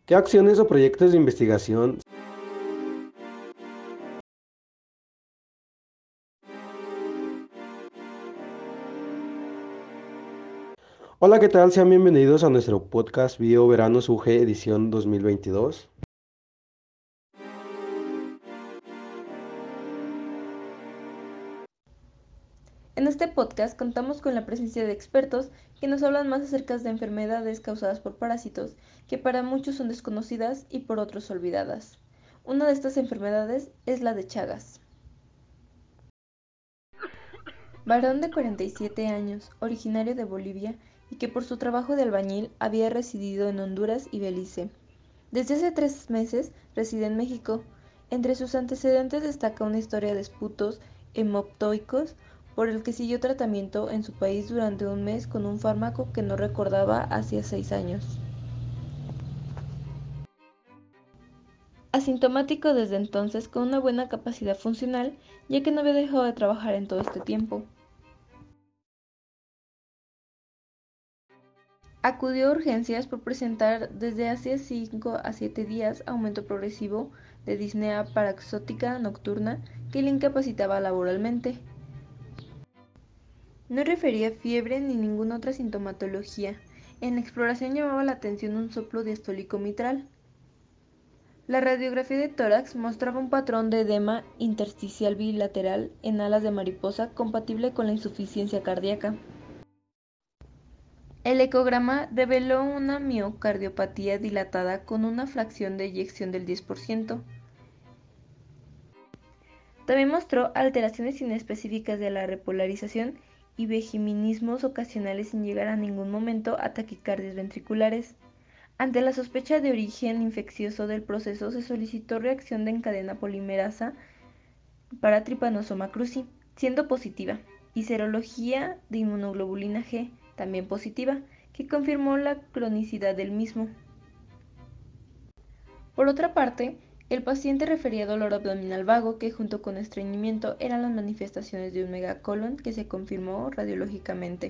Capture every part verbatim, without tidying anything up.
¿Qué acciones o proyectos de investigación? Hola, ¿qué tal? Sean bienvenidos a nuestro podcast Bio Verano U G edición dos mil veintidós. En este podcast contamos con la presencia de expertos que nos hablan más acerca de enfermedades causadas por parásitos que para muchos son desconocidas y por otros olvidadas. Una de estas enfermedades es la de Chagas. Varón de cuarenta y siete años, originario de Bolivia y que por su trabajo de albañil había residido en Honduras y Belice. Desde hace tres meses reside en México. Entre sus antecedentes destaca una historia de esputos hemoptoicos por el que siguió tratamiento en su país durante un mes con un fármaco que no recordaba hacía seis años. Asintomático desde entonces con una buena capacidad funcional, ya que no había dejado de trabajar en todo este tiempo. Acudió a urgencias por presentar desde hace cinco a siete días aumento progresivo de disnea paraxótica nocturna que le incapacitaba laboralmente. No refería fiebre ni ninguna otra sintomatología. En la exploración llamaba la atención un soplo diastólico mitral. La radiografía de tórax mostraba un patrón de edema intersticial bilateral en alas de mariposa compatible con la insuficiencia cardíaca. El ecograma reveló una miocardiopatía dilatada con una fracción de eyección del diez por ciento. También mostró alteraciones inespecíficas de la repolarización y vejiminismos ocasionales sin llegar a ningún momento a taquicardias ventriculares. Ante la sospecha de origen infeccioso del proceso, se solicitó reacción de en cadena polimerasa para Trypanosoma cruzi, siendo positiva, y serología de inmunoglobulina G, también positiva, que confirmó la cronicidad del mismo. Por otra parte, el paciente refería dolor abdominal vago que junto con estreñimiento eran las manifestaciones de un megacolon que se confirmó radiológicamente.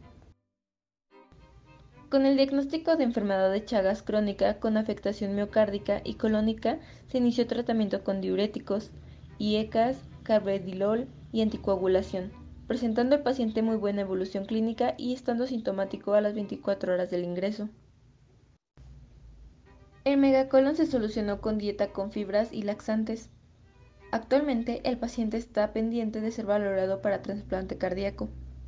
Con el diagnóstico de enfermedad de Chagas crónica con afectación miocárdica y colónica se inició tratamiento con diuréticos, I E C A S, carvedilol y anticoagulación, presentando el paciente muy buena evolución clínica y estando sintomático a las veinticuatro horas del ingreso. El megacolon se solucionó con dieta con fibras y laxantes. Actualmente el paciente está pendiente de ser valorado para trasplante cardíaco.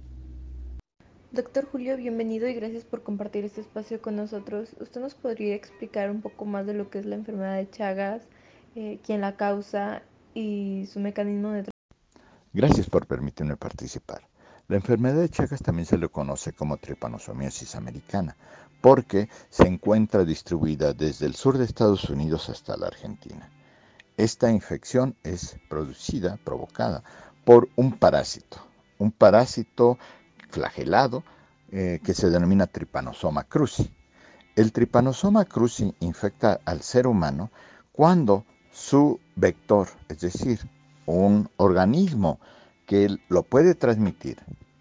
Doctor Julio, bienvenido y gracias por compartir este espacio con nosotros. ¿Usted nos podría explicar un poco más de lo que es la enfermedad de Chagas, eh, quién la causa y su mecanismo de Gracias por permitirme participar. La enfermedad de Chagas también se le conoce como tripanosomiasis americana, porque se encuentra distribuida desde el sur de Estados Unidos hasta la Argentina. Esta infección es producida, provocada por un parásito, un parásito flagelado eh, que se denomina Trypanosoma cruzi. El Trypanosoma cruzi infecta al ser humano cuando su vector, es decir, un organismo que lo puede transmitir,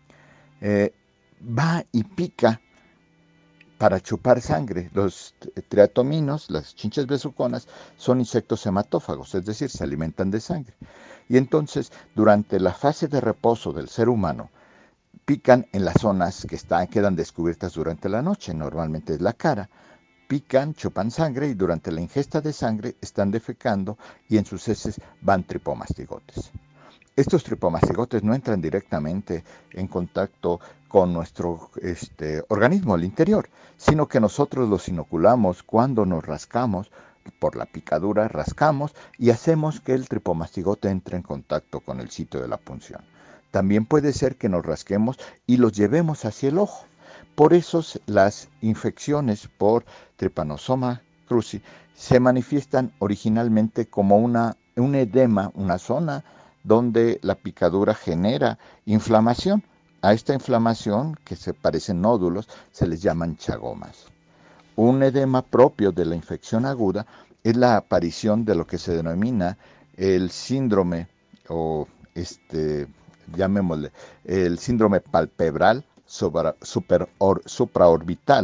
eh, va y pica para chupar sangre. Los triatominos, las chinches besuconas, son insectos hematófagos, es decir, se alimentan de sangre. Y entonces, durante la fase de reposo del ser humano, pican en las zonas que están, quedan descubiertas durante la noche, normalmente es la cara, pican, chupan sangre y durante la ingesta de sangre están defecando y en sus heces van tripomastigotes. Estos tripomastigotes no entran directamente en contacto con nuestro este, organismo al interior, sino que nosotros los inoculamos cuando nos rascamos, por la picadura rascamos y hacemos que el tripomastigote entre en contacto con el sitio de la punción. También puede ser que nos rasquemos y los llevemos hacia el ojo. Por eso las infecciones por Trypanosoma cruzi se manifiestan originalmente como una, un edema, una zona donde la picadura genera inflamación. A esta inflamación, que se parecen nódulos, se les llaman chagomas. Un edema propio de la infección aguda es la aparición de lo que se denomina el síndrome o este, llamémosle, el síndrome palpebral supra, super, or, supraorbital,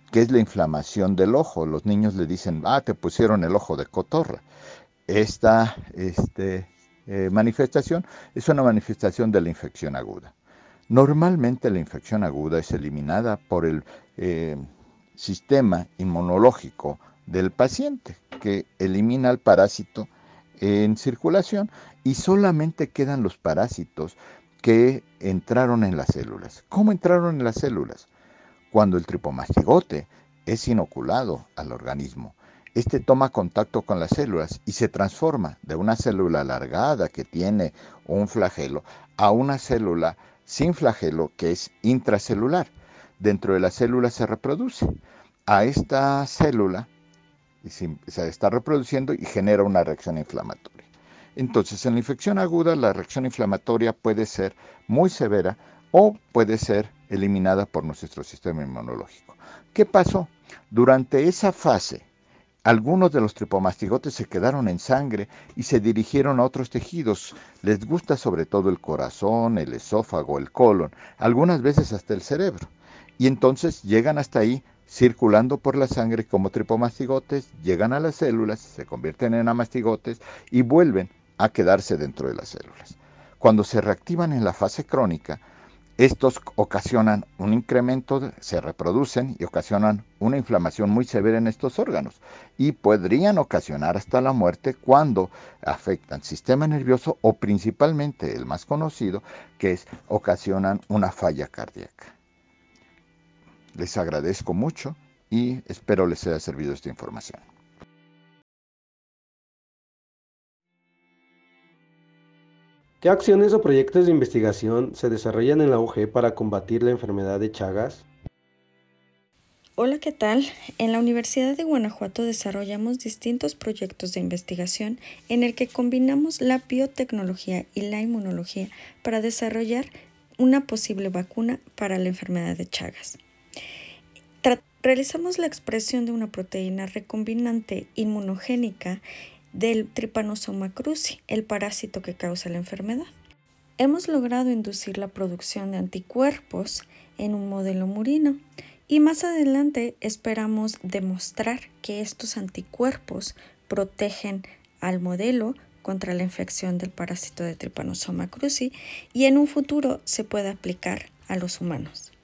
que es la inflamación del ojo. Los niños le dicen, ah, te pusieron el ojo de cotorra. Esta este, eh, manifestación es una manifestación de la infección aguda. Normalmente la infección aguda es eliminada por el eh, sistema inmunológico del paciente, que elimina al parásito en circulación y solamente quedan los parásitos que entraron en las células. ¿Cómo entraron en las células? Cuando el tripomastigote es inoculado al organismo, este toma contacto con las células y se transforma de una célula alargada que tiene un flagelo a una célula sin flagelo que es intracelular. Dentro de la célula se reproduce. A esta célula se está reproduciendo y genera una reacción inflamatoria. Entonces, en la infección aguda, la reacción inflamatoria puede ser muy severa o puede ser eliminada por nuestro sistema inmunológico. ¿Qué pasó? Durante esa fase, algunos de los tripomastigotes se quedaron en sangre y se dirigieron a otros tejidos. Les gusta sobre todo el corazón, el esófago, el colon, algunas veces hasta el cerebro. Y entonces llegan hasta ahí circulando por la sangre como tripomastigotes, llegan a las células, se convierten en amastigotes y vuelven a quedarse dentro de las células. Cuando se reactivan en la fase crónica, estos ocasionan un incremento, se reproducen y ocasionan una inflamación muy severa en estos órganos y podrían ocasionar hasta la muerte cuando afectan sistema nervioso o principalmente el más conocido, que es ocasionan una falla cardíaca. Les agradezco mucho y espero les haya servido esta información. ¿Qué acciones o proyectos de investigación se desarrollan en la U G para combatir la enfermedad de Chagas? Hola, ¿qué tal? En la Universidad de Guanajuato desarrollamos distintos proyectos de investigación en el que combinamos la biotecnología y la inmunología para desarrollar una posible vacuna para la enfermedad de Chagas. Tra- realizamos la expresión de una proteína recombinante inmunogénica del Trypanosoma cruzi, el parásito que causa la enfermedad. Hemos logrado inducir la producción de anticuerpos en un modelo murino y más adelante esperamos demostrar que estos anticuerpos protegen al modelo contra la infección del parásito de Trypanosoma cruzi y en un futuro se puede aplicar a los humanos.